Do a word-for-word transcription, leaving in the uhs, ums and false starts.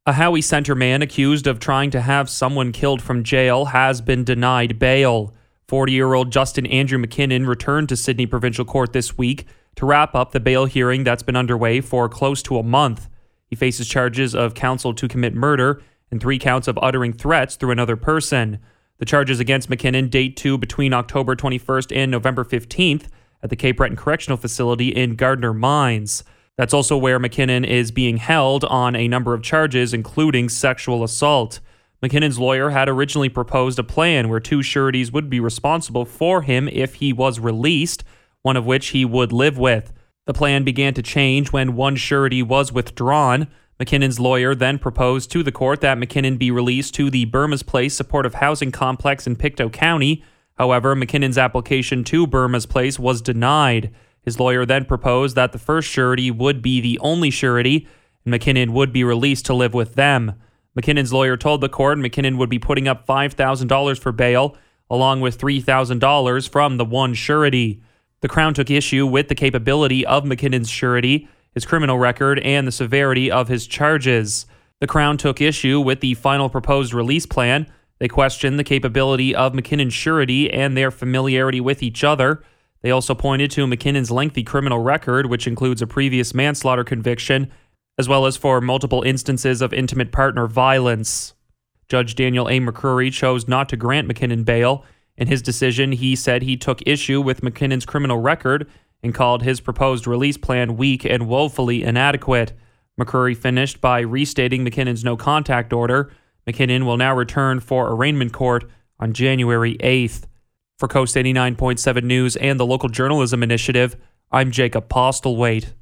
A Howie Center man accused of trying to have someone killed from jail has been denied bail. forty-year-old Justin Andrew McKinnon returned to Sydney Provincial Court this week to wrap up the bail hearing that's been underway for close to a month. He faces charges of counsel to commit murder and three counts of uttering threats through another person. The charges against McKinnon date to between October twenty-first and November fifteenth at the Cape Breton Correctional Facility in Gardner Mines. That's also where McKinnon is being held on a number of charges, including sexual assault. McKinnon's lawyer had originally proposed a plan where two sureties would be responsible for him if he was released, one of which he would live with. The plan began to change when one surety was withdrawn. McKinnon's lawyer then proposed to the court that McKinnon be released to the Burma's Place supportive housing complex in Pictou County. However, McKinnon's application to Burma's Place was denied. His lawyer then proposed that the first surety would be the only surety, and McKinnon would be released to live with them. McKinnon's lawyer told the court McKinnon would be putting up five thousand dollars for bail, along with three thousand dollars from the one surety. The Crown took issue with the capability of McKinnon's surety, his criminal record, and the severity of his charges. The Crown took issue with the final proposed release plan. They questioned the capability of McKinnon's surety and their familiarity with each other. They also pointed to McKinnon's lengthy criminal record, which includes a previous manslaughter conviction, as well as for multiple instances of intimate partner violence. Judge Daniel A. McCrory chose not to grant McKinnon bail. In his decision, he said he took issue with McKinnon's criminal record and called his proposed release plan weak and woefully inadequate. McCrory finished by restating McKinnon's no-contact order. McKinnon will now return for arraignment court on January eighth. For Coast eighty-nine point seven News and the Local Journalism Initiative, I'm Jacob Postlewaite.